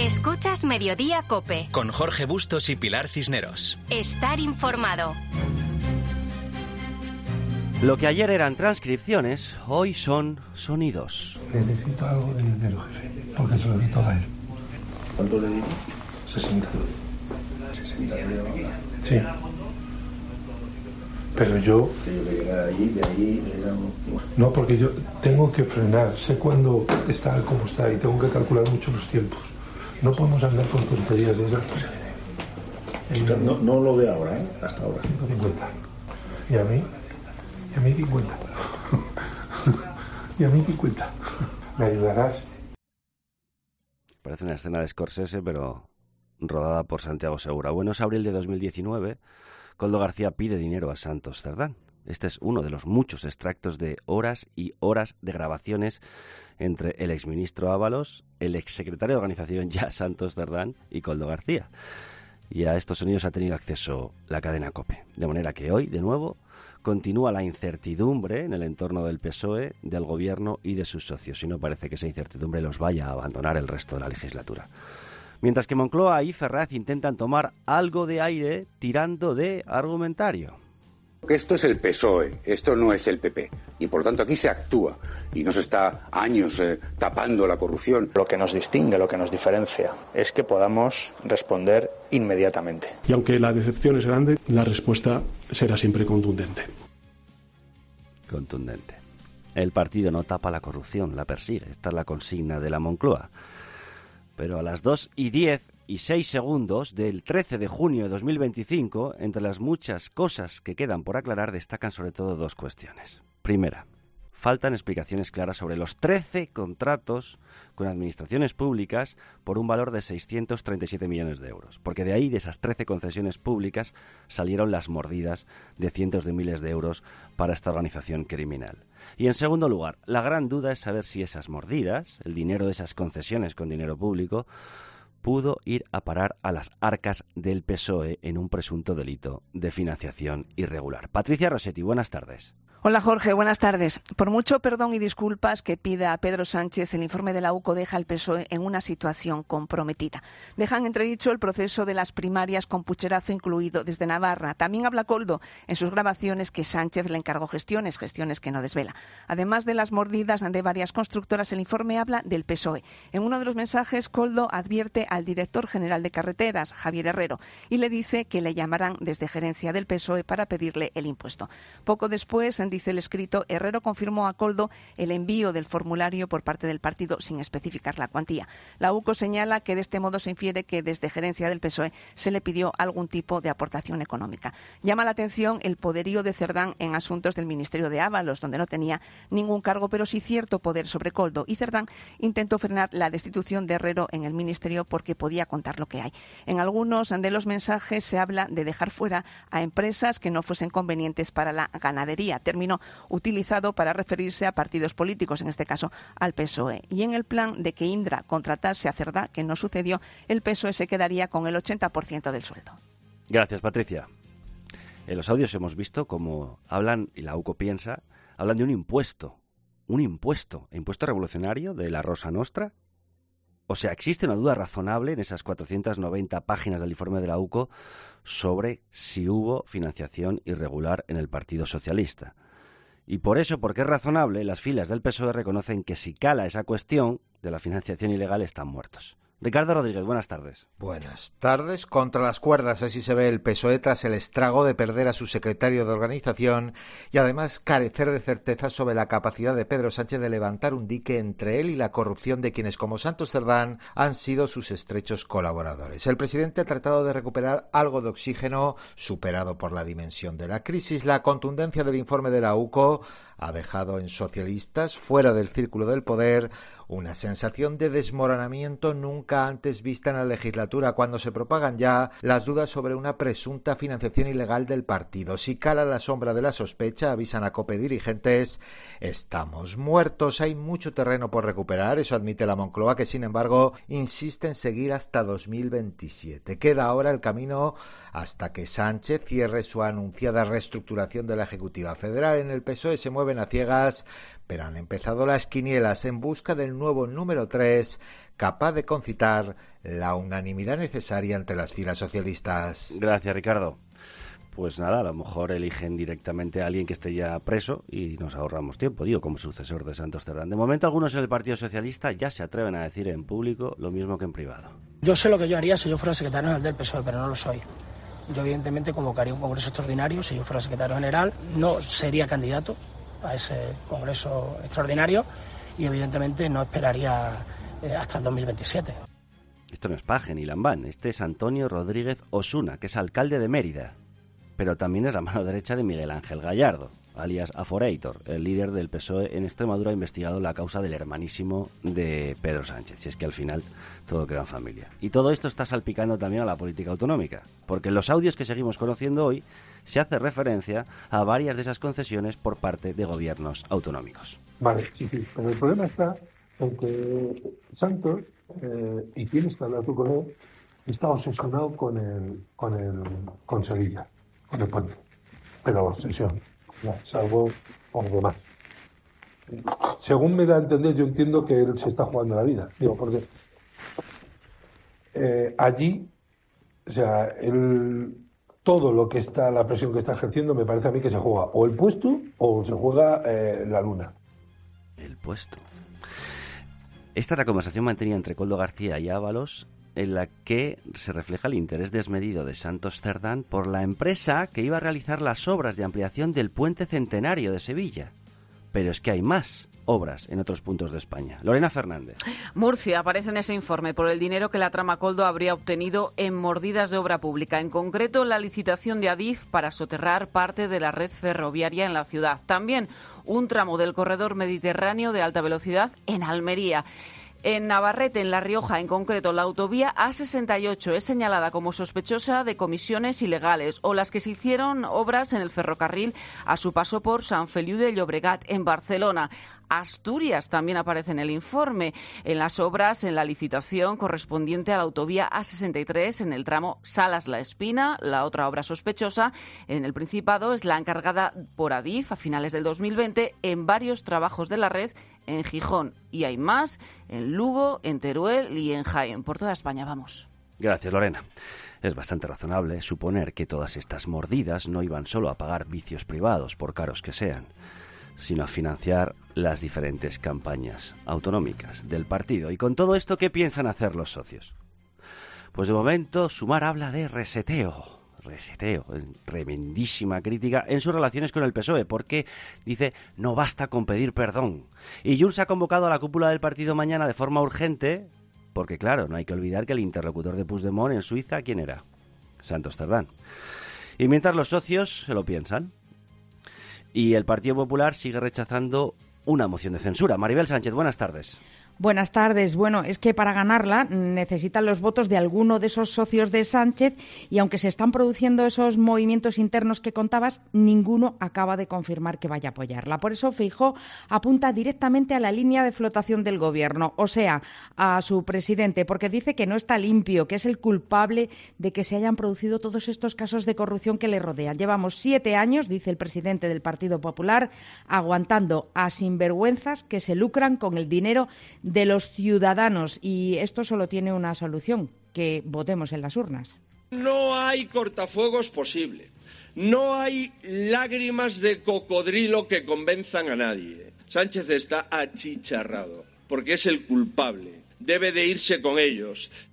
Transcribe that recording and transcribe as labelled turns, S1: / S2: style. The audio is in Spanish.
S1: Escuchas Mediodía COPE.
S2: Con Jorge Bustos y Pilar Cisneros.
S1: Estar informado.
S3: Lo que ayer eran transcripciones, hoy son sonidos.
S4: Necesito algo de dinero, jefe, porque se lo di todo a él.
S5: ¿Cuánto le di?
S4: 60.
S5: 60 euros.
S4: Sí. Pero yo...
S5: Tengo que llegar allí, de ahí era un...
S4: No, porque yo tengo que frenar. Sé cuándo está como está y tengo que calcular mucho los tiempos. No podemos andar con tonterías de esas.
S5: No lo veo ahora, ¿eh? Hasta ahora.
S4: 150. ¿Y a mí? Y a mí 50. Y a mí 50. ¿Me ayudarás?
S3: Parece una escena de Scorsese, pero rodada por Santiago Segura. Bueno, es abril de 2019. Koldo García pide dinero a Santos Cerdán. Este es uno de los muchos extractos de horas y horas de grabaciones entre el exministro Ábalos, el exsecretario de Organización ya Santos Cerdán y Koldo García. Y a estos sonidos ha tenido acceso la cadena COPE. De manera que hoy, de nuevo, continúa la incertidumbre en el entorno del PSOE, del Gobierno y de sus socios. Y no parece que esa incertidumbre los vaya a abandonar el resto de la legislatura. Mientras que Moncloa y Ferraz intentan tomar algo de aire tirando de argumentario.
S6: Esto es el PSOE, esto no es el PP. Y por lo tanto aquí se actúa y no se está años tapando la corrupción.
S7: Lo que nos distingue, lo que nos diferencia, es que podamos responder inmediatamente.
S8: Y aunque la decepción es grande, la respuesta será siempre contundente.
S3: Contundente. El partido no tapa la corrupción, la persigue. Esta es la consigna de la Moncloa. Pero a las 2:10:06 del 13 de junio de 2025, entre las muchas cosas que quedan por aclarar, destacan sobre todo dos cuestiones. Primera, faltan explicaciones claras sobre los 13 contratos con administraciones públicas por un valor de 637 millones de euros. Porque de ahí, de esas 13 concesiones públicas, salieron las mordidas de cientos de miles de euros para esta organización criminal. Y en segundo lugar, la gran duda es saber si esas mordidas, el dinero de esas concesiones con dinero público, pudo ir a parar a las arcas del PSOE en un presunto delito de financiación irregular. Patricia Rossetti, buenas tardes.
S9: Hola Jorge, buenas tardes. Por mucho perdón y disculpas que pida a Pedro Sánchez, el informe de la UCO deja al PSOE en una situación comprometida. Dejan entredicho el proceso de las primarias con pucherazo incluido desde Navarra. También habla Koldo en sus grabaciones que Sánchez le encargó gestiones que no desvela. Además de las mordidas de varias constructoras, el informe habla del PSOE. En uno de los mensajes, Koldo advierte al director general de Carreteras, Javier Herrero, y le dice que le llamarán desde gerencia del PSOE para pedirle el impuesto. Poco después, dice el escrito, Herrero confirmó a Koldo el envío del formulario por parte del partido sin especificar la cuantía. La UCO señala que de este modo se infiere que desde gerencia del PSOE se le pidió algún tipo de aportación económica. Llama la atención el poderío de Cerdán en asuntos del Ministerio de Ábalos, donde no tenía ningún cargo, pero sí cierto poder sobre Koldo. Y Cerdán intentó frenar la destitución de Herrero en el Ministerio porque podía contar lo que hay. En algunos de los mensajes se habla de dejar fuera a empresas que no fuesen convenientes para la ganadería. Término utilizado para referirse a partidos políticos, en este caso al PSOE. Y en el plan de que Indra contratase a Cerdá, que no sucedió, el PSOE se quedaría con el 80% del sueldo.
S3: Gracias, Patricia. En los audios hemos visto cómo hablan, y la UCO piensa, hablan de un impuesto revolucionario de la Rosa Nostra. O sea, existe una duda razonable en esas 490 páginas del informe de la UCO sobre si hubo financiación irregular en el Partido Socialista. Y por eso, porque es razonable, las filas del PSOE reconocen que si cala esa cuestión de la financiación ilegal están muertos. Ricardo Rodríguez, buenas tardes.
S10: Buenas tardes. Contra las cuerdas, así se ve el PSOE tras el estrago de perder a su secretario de organización y además carecer de certeza sobre la capacidad de Pedro Sánchez de levantar un dique entre él y la corrupción de quienes, como Santos Cerdán, han sido sus estrechos colaboradores. El presidente ha tratado de recuperar algo de oxígeno superado por la dimensión de la crisis. La contundencia del informe de la UCO ha dejado en socialistas, fuera del círculo del poder, una sensación de desmoronamiento nunca antes vista en la legislatura, cuando se propagan ya las dudas sobre una presunta financiación ilegal del partido. Si cala la sombra de la sospecha, avisan a COPE dirigentes, estamos muertos, hay mucho terreno por recuperar, eso admite la Moncloa, que sin embargo insiste en seguir hasta 2027. Queda ahora el camino hasta que Sánchez cierre su anunciada reestructuración de la Ejecutiva Federal. En el PSOE se mueve mueven a ciegas, pero han empezado las quinielas en busca del nuevo número 3, capaz de concitar la unanimidad necesaria entre las filas socialistas.
S3: Gracias, Ricardo. Pues nada, a lo mejor eligen directamente a alguien que esté ya preso y nos ahorramos tiempo, digo, como sucesor de Santos Cerdán. De momento, algunos en el Partido Socialista ya se atreven a decir en público lo mismo que en privado.
S11: Yo sé lo que yo haría si yo fuera secretario general del PSOE, pero no lo soy. Yo evidentemente convocaría un congreso extraordinario. Si yo fuera secretario general, no sería candidato a ese congreso extraordinario y evidentemente no esperaría hasta el 2027.
S3: Esto no es Paje ni Lambán, este es Antonio Rodríguez Osuna, que es alcalde de Mérida, pero también es la mano derecha de Miguel Ángel Gallardo, alias Aforeitor, el líder del PSOE en Extremadura, investigado la causa del hermanísimo de Pedro Sánchez, si es que al final todo queda en familia. Y todo esto está salpicando también a la política autonómica, porque en los audios que seguimos conociendo hoy se hace referencia a varias de esas concesiones por parte de gobiernos autonómicos.
S4: Vale, sí, pero el problema está en que Santos, y tienes que hablar tú con él, está obsesionado con Sevilla, con el puente, pero obsesión. Salvo por demás. Según me da a entender, yo entiendo que él se está jugando la vida. Digo, porque allí, o sea, todo lo que está, la presión que está ejerciendo, me parece a mí que se juega o el puesto o se juega la luna.
S3: El puesto. Esta es la conversación mantenida entre Koldo García y Ábalos, en la que se refleja el interés desmedido de Santos Cerdán por la empresa que iba a realizar las obras de ampliación del puente centenario de Sevilla. Pero es que hay más obras en otros puntos de España. Lorena Fernández.
S12: Murcia aparece en ese informe por el dinero que la trama Koldo habría obtenido en mordidas de obra pública, en concreto la licitación de Adif para soterrar parte de la red ferroviaria en la ciudad. También un tramo del corredor mediterráneo de alta velocidad en Almería. En Navarrete, en La Rioja, en concreto, la autovía A68 es señalada como sospechosa de comisiones ilegales, o las que se hicieron obras en el ferrocarril a su paso por Sant Feliu de Llobregat, en Barcelona. Asturias también aparece en el informe, en las obras en la licitación correspondiente a la autovía A63 en el tramo Salas-La Espina. La otra obra sospechosa en el Principado es la encargada por Adif a finales del 2020 en varios trabajos de la red en Gijón. Y hay más en Lugo, en Teruel y en Jaén. Por toda España, vamos.
S3: Gracias, Lorena. Es bastante razonable suponer que todas estas mordidas no iban solo a pagar vicios privados, por caros que sean, sino a financiar las diferentes campañas autonómicas del partido. Y con todo esto, ¿qué piensan hacer los socios? Pues de momento, Sumar habla de reseteo, tremendísima crítica en sus relaciones con el PSOE, porque dice no basta con pedir perdón. Y Junts ha convocado a la cúpula del partido mañana de forma urgente, porque claro, no hay que olvidar que el interlocutor de Puigdemont en Suiza, ¿quién era? Santos Cerdán. Y mientras los socios se lo piensan, y el Partido Popular sigue rechazando una moción de censura. Maribel Sánchez, buenas tardes.
S13: Buenas tardes. Bueno, es que para ganarla necesitan los votos de alguno de esos socios de Sánchez y aunque se están produciendo esos movimientos internos que contabas, ninguno acaba de confirmar que vaya a apoyarla. Por eso Feijóo apunta directamente a la línea de flotación del Gobierno, o sea, a su presidente, porque dice que no está limpio, que es el culpable de que se hayan producido todos estos casos de corrupción que le rodean. Llevamos 7 años, dice el presidente del Partido Popular, aguantando a sinvergüenzas que se lucran con el dinero de los ciudadanos y esto solo tiene una solución, que votemos en las urnas.
S14: No hay cortafuegos posible, no hay lágrimas de cocodrilo que convenzan a nadie. Sánchez está achicharrado porque es el culpable, debe de irse con ellos,